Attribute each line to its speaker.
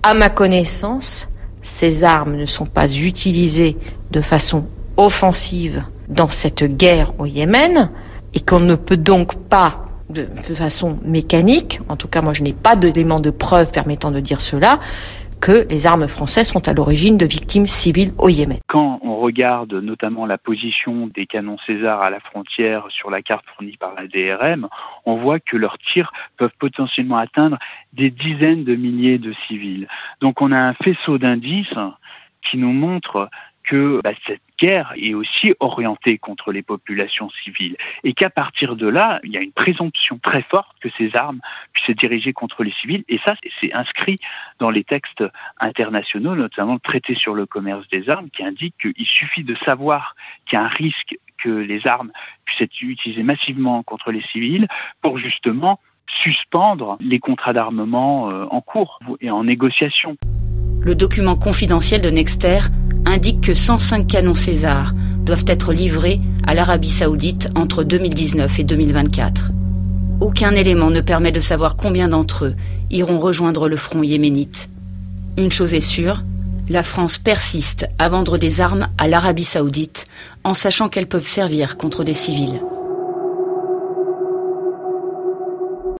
Speaker 1: À ma connaissance, ces armes ne sont pas utilisées de façon offensive dans cette guerre au Yémen et qu'on ne peut donc pas, de façon mécanique, en tout cas moi je n'ai pas d'éléments de preuve permettant de dire cela, que les armes françaises sont à l'origine de victimes civiles au Yémen.
Speaker 2: Quand on regarde notamment la position des canons César à la frontière sur la carte fournie par la DRM, on voit que leurs tirs peuvent potentiellement atteindre des dizaines de milliers de civils. Donc on a un faisceau d'indices qui nous montre que cette guerre est aussi orientée contre les populations civiles et qu'à partir de là, il y a une présomption très forte que ces armes puissent être dirigées contre les civils et ça, c'est inscrit dans les textes internationaux, notamment le traité sur le commerce des armes qui indique qu'il suffit de savoir qu'il y a un risque que les armes puissent être utilisées massivement contre les civils pour justement suspendre les contrats d'armement en cours et en négociation.
Speaker 3: Le document confidentiel de Nexter indique que 105 canons César doivent être livrés à l'Arabie Saoudite entre 2019 et 2024. Aucun élément ne permet de savoir combien d'entre eux iront rejoindre le front yéménite. Une chose est sûre, la France persiste à vendre des armes à l'Arabie Saoudite en sachant qu'elles peuvent servir contre des civils.